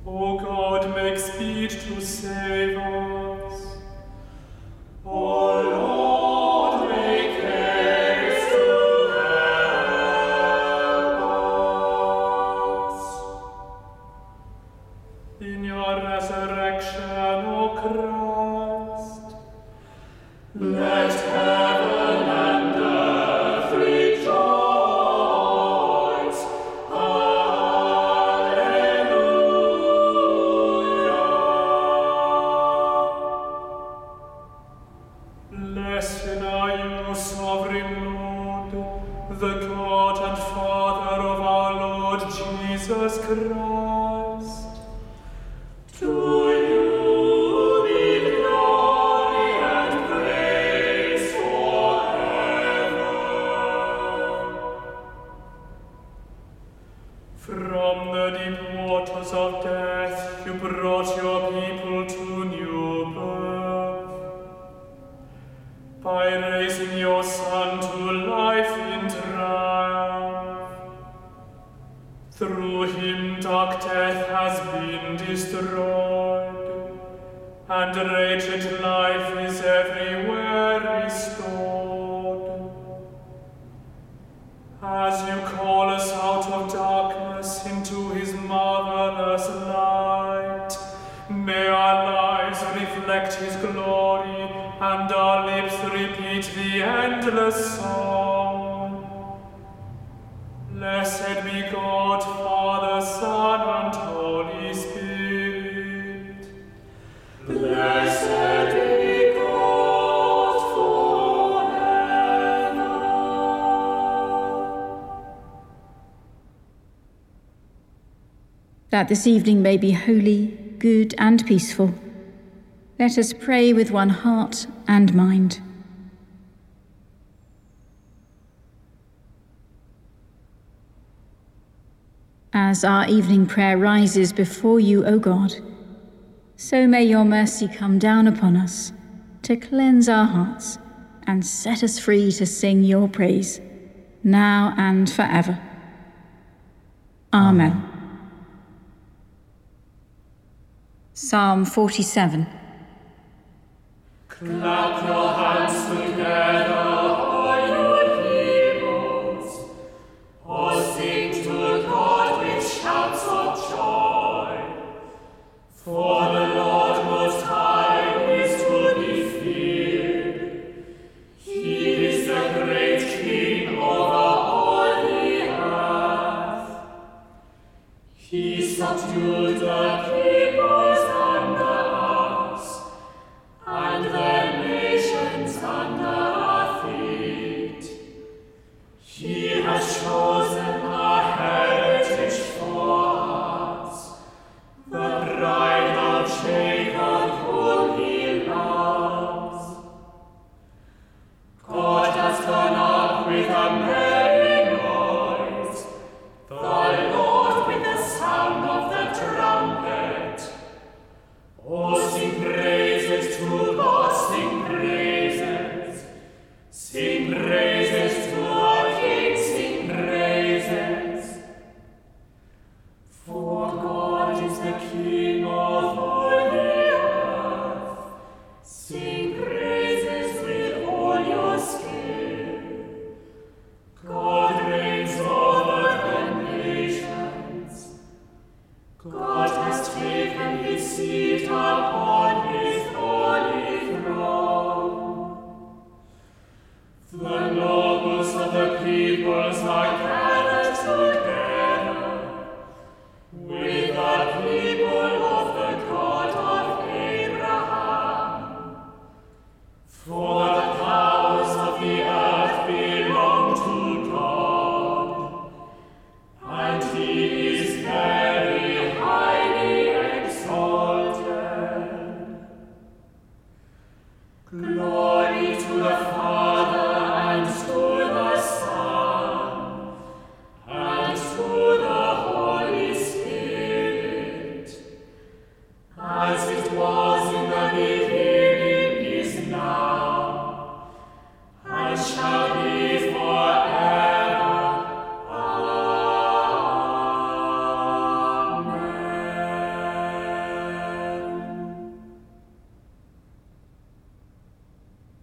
O God, make speed to save us. O Lord, make haste to help us. In your resurrection, O Christ, let heaven and earth rejoice. Blessed are you, sovereign Lord, the God and Father of our Lord Jesus Christ. To you be glory and praise forever. From the deep waters of death you brought your people to new birth. By raising your Son to life in triumph. Through him dark death has been destroyed, and wretched life is everywhere restored. As you call us out of darkness into his marvelous light, may our lives reflect his glory, and our lips repeat the endless song. Blessed be God, Father, Son, and Holy Spirit. Blessed be God forever. That this evening may be holy, good, and peaceful, let us pray with one heart and mind. As our evening prayer rises before you, O God, so may your mercy come down upon us to cleanse our hearts and set us free to sing your praise, now and forever. Amen. Psalm 47. Clap your hands together, all you heroes, or sing to God with shouts of joy. For the Lord Most High is to be feared. He is the great King over all the earth. He subdued the peoples under us, and the nations under our feet. He has chosen a heritage for us, the bride of Jacob whom he loves. God has gone up with a merry noise, the Lord with the sound of the trumpet. Oh, sing praises to God, sing praises. Sing praises to our King, sing praises. For God is the King of all the earth. Sing praises with all your skill. God reigns over the nations. God has taken his seat upon his holy throne. The nobles of the peoples are gathered together with the people of the God of Abraham. For the powers of the earth belong to God, and he is very highly exalted. Glory to the Father, and to the Son, and to the Holy Spirit.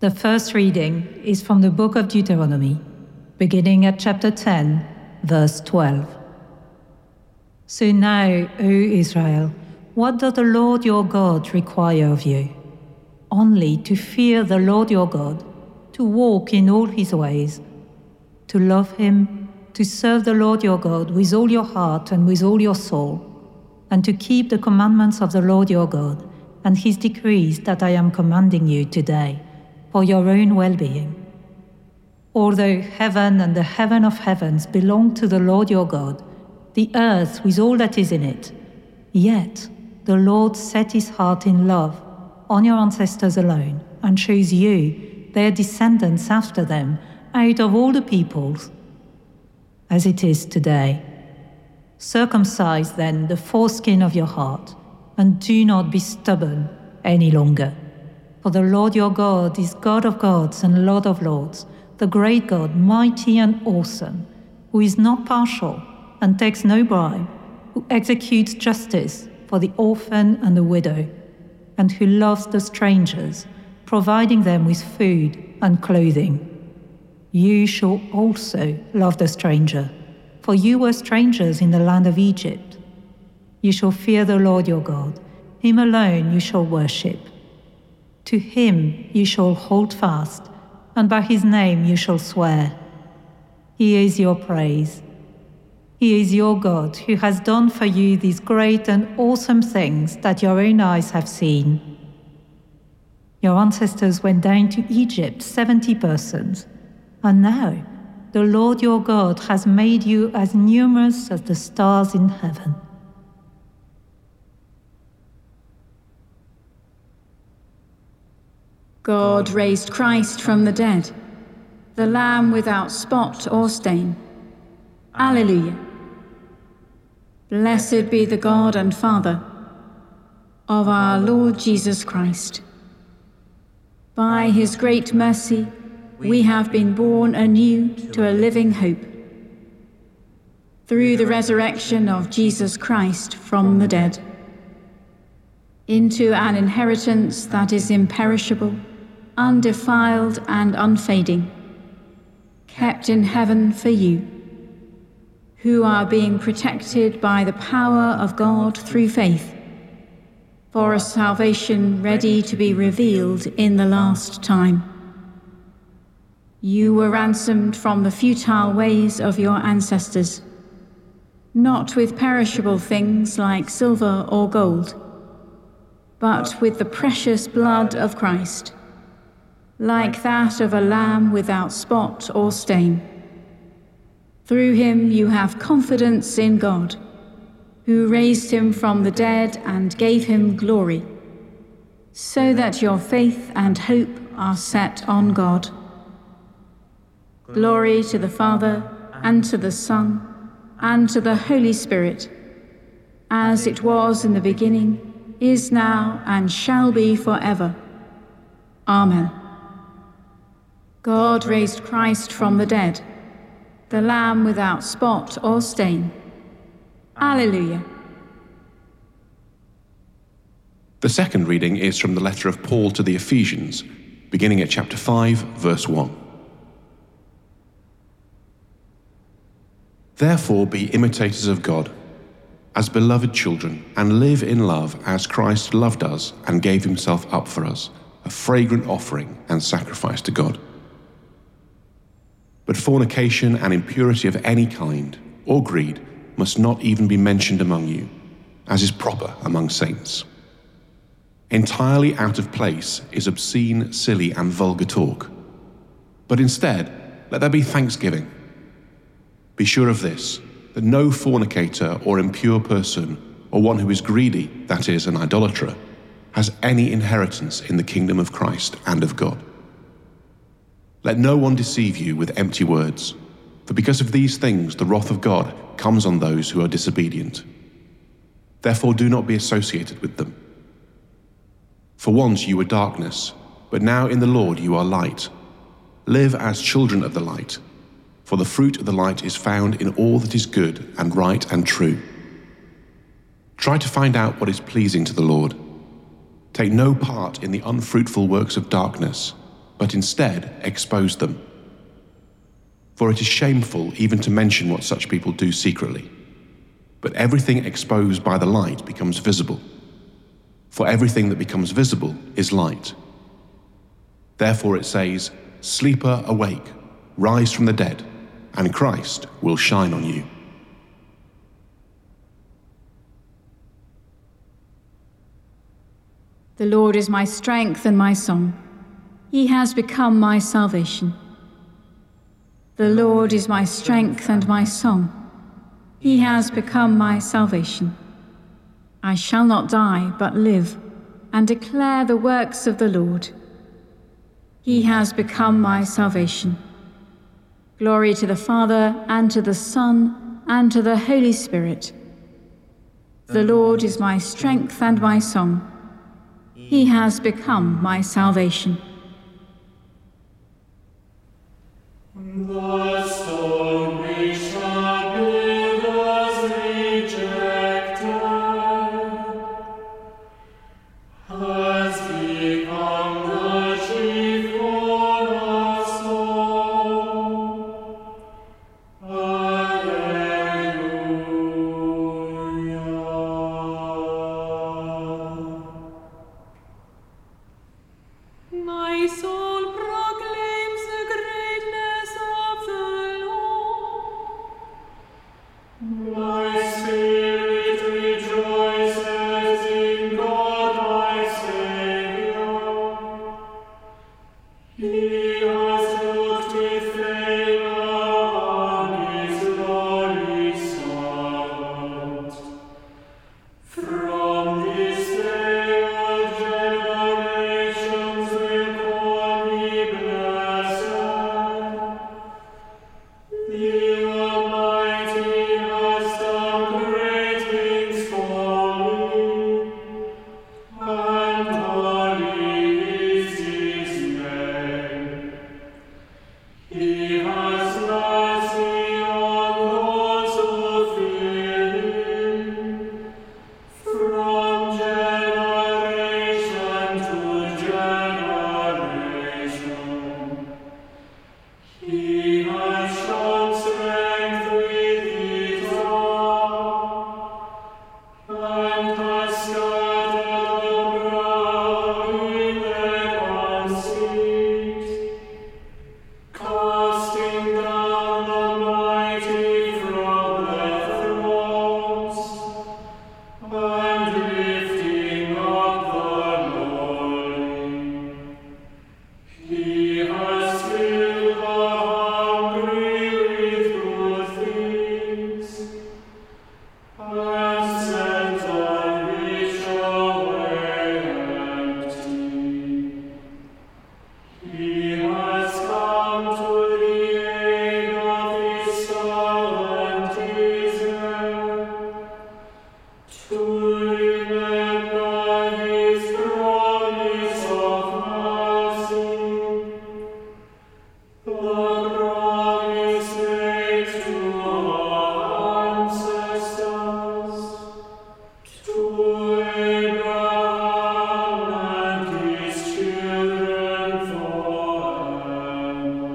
The first reading is from the book of Deuteronomy, beginning at chapter 10, verse 12. So now, O Israel, what does the Lord your God require of you? Only to fear the Lord your God, to walk in all his ways, to love him, to serve the Lord your God with all your heart and with all your soul, and to keep the commandments of the Lord your God and his decrees that I am commanding you today, for your own well-being. Although heaven and the heaven of heavens belong to the Lord your God, the earth with all that is in it, yet the Lord set his heart in love on your ancestors alone, and chose you, their descendants after them, out of all the peoples, as it is today. Circumcise then the foreskin of your heart, and do not be stubborn any longer. For the Lord your God is God of gods and Lord of lords, the great God, mighty and awesome, who is not partial and takes no bribe, who executes justice for the orphan and the widow, and who loves the strangers, providing them with food and clothing. You shall also love the stranger, for you were strangers in the land of Egypt. You shall fear the Lord your God, him alone you shall worship. To him you shall hold fast, and by his name you shall swear. He is your praise. He is your God, who has done for you these great and awesome things that your own eyes have seen. Your ancestors went down to Egypt, 70 persons, and now the Lord your God has made you as numerous as the stars in heaven. God raised Christ from the dead, the Lamb without spot or stain. Alleluia. Blessed be the God and Father of our Lord Jesus Christ. By his great mercy, we have been born anew to a living hope, through the resurrection of Jesus Christ from the dead, into an inheritance that is imperishable, undefiled and unfading, kept in heaven for you, who are being protected by the power of God through faith, for a salvation ready to be revealed in the last time. You were ransomed from the futile ways of your ancestors, not with perishable things like silver or gold, but with the precious blood of Christ, like that of a lamb without spot or stain. Through him you have confidence in God, who raised him from the dead and gave him glory, so that your faith and hope are set on God. Glory to the Father, and to the Son, and to the Holy Spirit, as it was in the beginning, is now, and shall be forever. Amen. God raised Christ from the dead, the Lamb without spot or stain. Alleluia. The second reading is from the letter of Paul to the Ephesians, beginning at chapter 5, verse 1. Therefore be imitators of God, as beloved children, and live in love as Christ loved us and gave himself up for us, a fragrant offering and sacrifice to God. But fornication and impurity of any kind, or greed, must not even be mentioned among you, as is proper among saints. Entirely out of place is obscene, silly, and vulgar talk. But instead, let there be thanksgiving. Be sure of this, that no fornicator or impure person, or one who is greedy, that is, an idolater, has any inheritance in the kingdom of Christ and of God. Let no one deceive you with empty words, for because of these things the wrath of God comes on those who are disobedient. Therefore do not be associated with them. For once you were darkness, but now in the Lord you are light. Live as children of the light, for the fruit of the light is found in all that is good and right and true. Try to find out what is pleasing to the Lord. Take no part in the unfruitful works of darkness, but instead exposed them. For it is shameful even to mention what such people do secretly. But everything exposed by the light becomes visible. For everything that becomes visible is light. Therefore it says, "Sleeper, awake, rise from the dead, and Christ will shine on you." The Lord is my strength and my song. He has become my salvation. The Lord is my strength and my song. He has become my salvation. I shall not die, but live, and declare the works of the Lord. He has become my salvation. Glory to the Father, and to the Son, and to the Holy Spirit. The Lord is my strength and my song. He has become my salvation. The stone which the builders rejected has become the chief cornerstone. Alleluia. My soul proclaims the greatness of the Lord. My spirit rejoices in God my Saviour. He has looked with favor on his lowly servant. From this day all generations will call me blessed. The Almighty has done great things for me, and holy is his name. He has mercy on those who fear him, from generation to generation. He has shown strength with his arm, and has scattered the proud in their conceit, casting down the mighty from their thrones, and lifting up the lowly. He has filled the hungry with good things, and sent the rich away empty. He has come to the aid of his servant Israel, to remember his promise of mercy, the promise made to our ancestors, to Abraham and his children forever.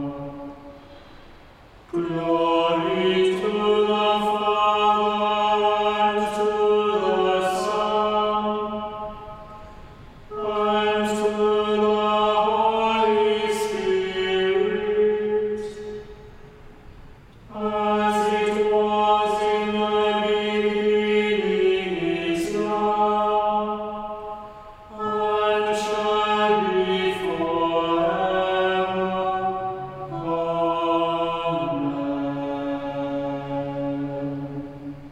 Glory to the Father, and to the Son, and to the Holy Spirit, as it was in the beginning, is now, and shall be forever. Amen.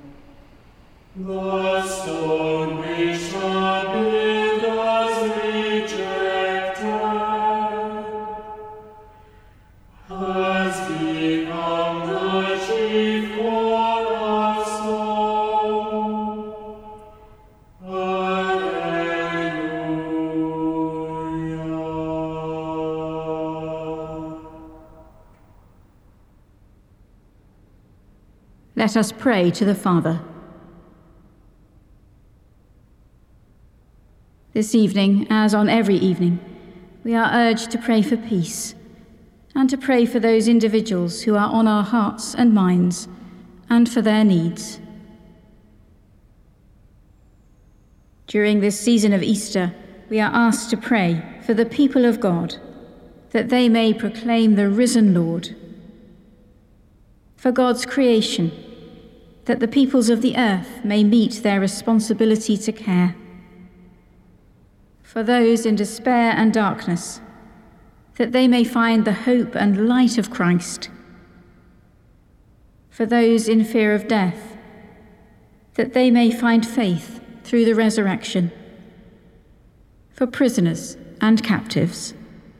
The stone which the builders rejected has become the chief cornerstone. Alleluia. Let us pray to the Father. This evening, as on every evening, we are urged to pray for peace and to pray for those individuals who are on our hearts and minds and for their needs. During this season of Easter, we are asked to pray for the people of God, that they may proclaim the risen Lord. For God's creation, that the peoples of the earth may meet their responsibility to care. For those in despair and darkness, that they may find the hope and light of Christ. For those in fear of death, that they may find faith through the resurrection. For prisoners and captives.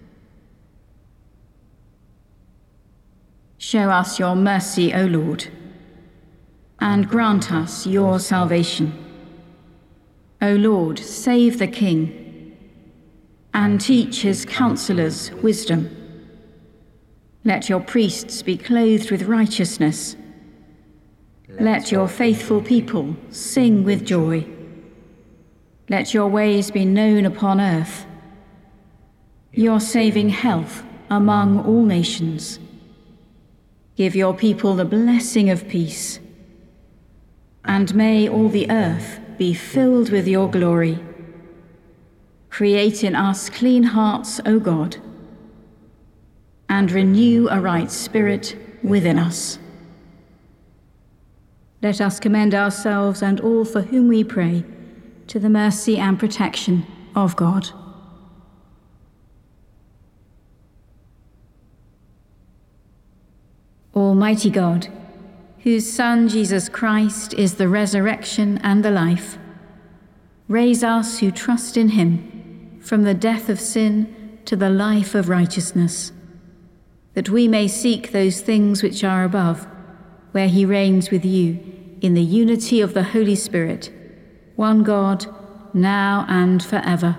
Show us your mercy, O Lord, and grant us your salvation. O Lord, save the King, and teach his counselors wisdom. Let your priests be clothed with righteousness. Let your faithful people sing with joy. Let your ways be known upon earth, your saving health among all nations. Give your people the blessing of peace, and may all the earth be filled with your glory. Create in us clean hearts, O God, and renew a right spirit within us. Let us commend ourselves and all for whom we pray to the mercy and protection of God. Almighty God, whose Son Jesus Christ is the resurrection and the life, raise us who trust in him from the death of sin to the life of righteousness, that we may seek those things which are above, where he reigns with you in the unity of the Holy Spirit, one God, now and forever.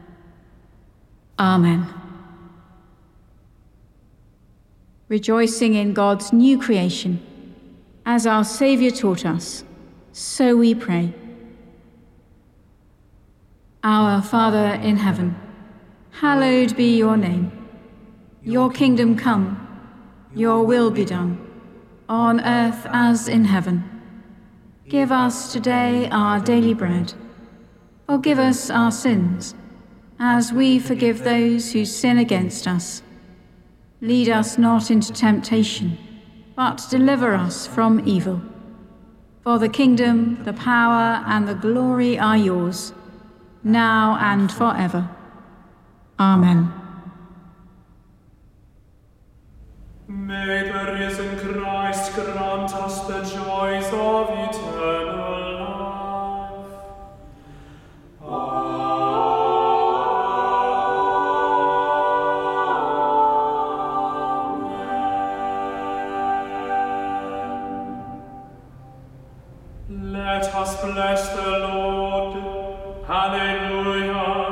Amen. Rejoicing in God's new creation, as our Saviour taught us, so we pray. Our Father in heaven, hallowed be your name. Your kingdom come, your will be done, on earth as in heaven. Give us today our daily bread. Forgive us our sins, as we forgive those who sin against us. Lead us not into temptation, but deliver us from evil. For the kingdom, the power, and the glory are yours, now and forever. Amen. May the risen Christ grant us the joys of eternal life. Amen. Let us bless the Lord. Hallelujah.